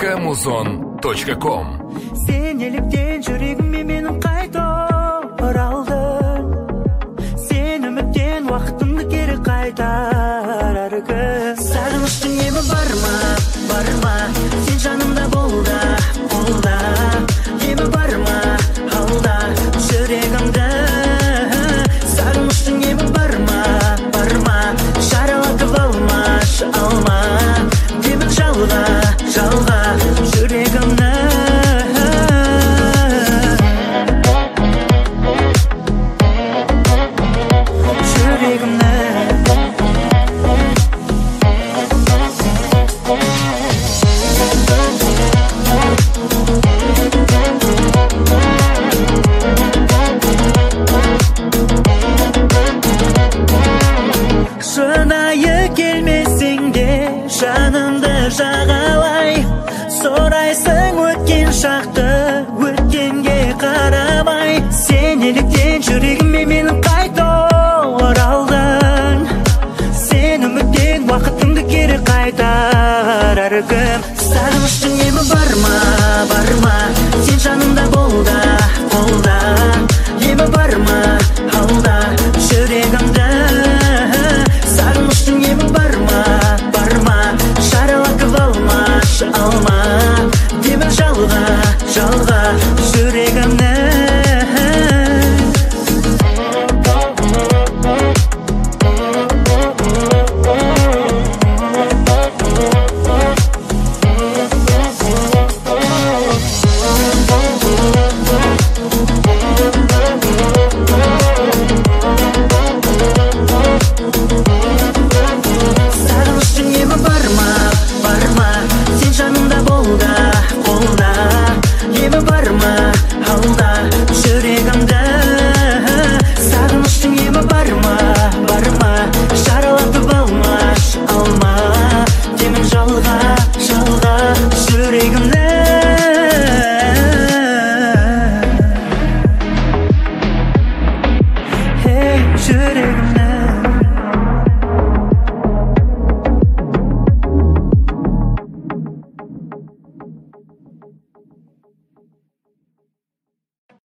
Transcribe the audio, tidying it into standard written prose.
Muzon.com. Sen nеліктен жүрегіме менің қайта оралдың? Sen үміттен уақытымды кері қайтар әркім. Сағыныштың емі бар ма? Сен жанымда болда, емі бар ма? Алда жүрегімді. Сағыныштың емі бар ма? Шаралатып алма демін жалға жүрегімді. Шынайы келмесең де жанымды жаға